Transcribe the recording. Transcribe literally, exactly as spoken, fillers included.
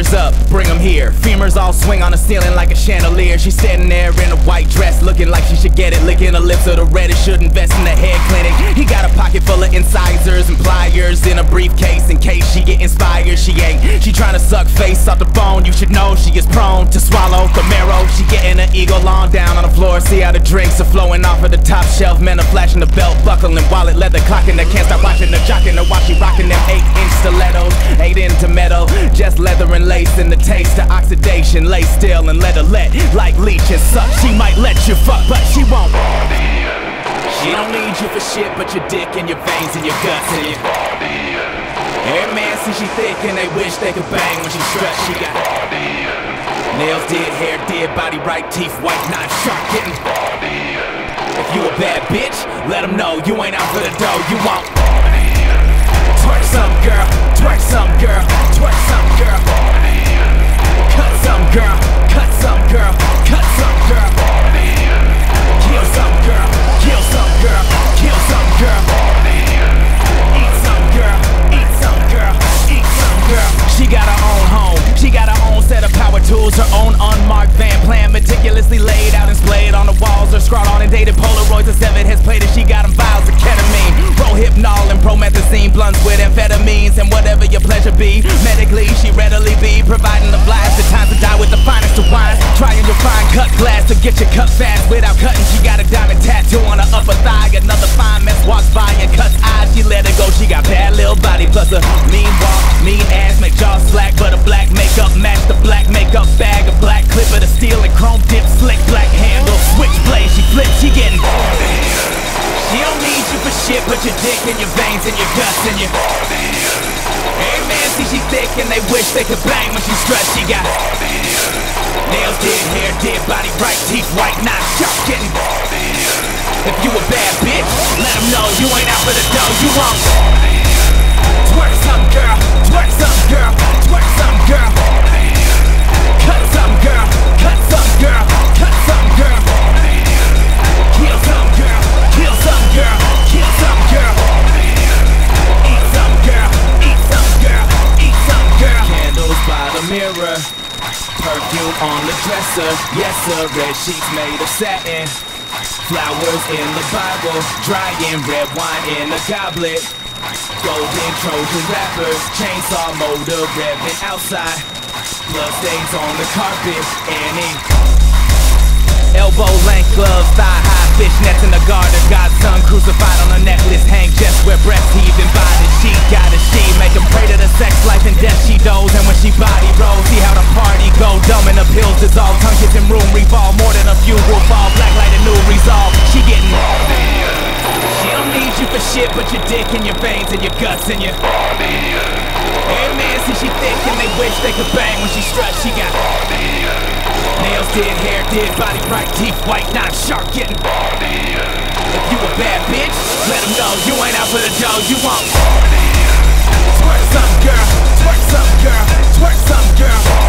Hands up, bring them here. Femurs all swing on the ceiling like a chandelier. She's standing there in a white dress, looking like she should get it. Licking her lips of the reddish, should invest in the head clinic. He got a pocket full of incisors and pliers in a briefcase in case she get inspired. She ain't, she trying to suck face off the bone. You should know she is prone to swallow the marrow. She getting her ego long down on the floor. See how the drinks are flowing off of the top shelf. Men are flashing the belt buckle and wallet, leather clocking. They can't stop watching her, jocking her while she rocking them eight inch stilettos. Eight into metal, just leather and lace, and the taste of oxidation. Lay still and let her let like leeches suck. She might let you fuck, but she won't. She don't need you for shit but your dick and your veins and your guts and your every man see she thick and they wish they could bang when she struts. She got nails did, hair did, body right, teeth white, not sharp getting. If you a bad bitch, let them know you ain't out for the dough. You won't. Twerk some girl, twerk some girl, twerk some girl. Cut some girl, cut some girl, cut some girl. Kill some girl, kill some girl, kill some girl. Eat some girl, eat some girl, eat some girl. She got her own home, she got her own set of power tools, her own unmarked van plan, meticulously laid out and splayed on the walls. Her scrawled on and dated Polaroids and seven his plated. She got them vials of ketamine, Rohypnol and promethazine, blunts with amphetamines, and whatever your pleasure be. Medically, she readily be providing the blast. The time to die with the finest of wines. Trying your fine cut glass to get your cut fast without cutting. She got a diamond tattoo on her upper thigh. Another fine mess walks by and cuts eyes. She let it go. She got bad little body plus a mean walk, mean ass, make jaws slack, but a black makeup match the black makeup bag. A black clip of the steel and chrome dip, slick black handle, switchblade. She flips, she getting. She don't need you for shit but your dick and your veins and your guts and your every man see she thick and they wish they could bang when she struts. She got nails did, hair did, body right, teeth white, not sharp getting. If you a bad bitch, let them know you ain't out for the dough. You won't. Twerk some girl, twerk some girl, twerk some girl. Cut some girl, cut some girl, cut some girl. Kill some girl, kill some girl, kill some girl. Eat some girl, eat some girl, eat some girl. Candles by the mirror, perfume on the dresser. Yes sir, red sheets made of satin. Flowers in the Bible, drying red wine in a goblet. Golden Trojan rappers, chainsaw motor revving outside. Blood stains on the carpet, and ink. Elbow length gloves, thigh high fishnets in the garter. Godson crucified on a necklace, hang just where breasts heaving by the sheet. Got a she, make him pray to the sex life and death she does. And when she body rolls, see how the party go. Dumb and the pills dissolve, tongue gets in room revolve. More than a few will fall, black light and new resolve. She getting. She don't need you for shit but your dick and your veins and your guts and your every man see she thick and they wish they could bang when she struts. She got nails did, hair did, body bright, teeth white, not sharp getting. If you a bad bitch, let them know you ain't out for the dough. You won't. Twerk some girl, twerk some girl, twerk some girl.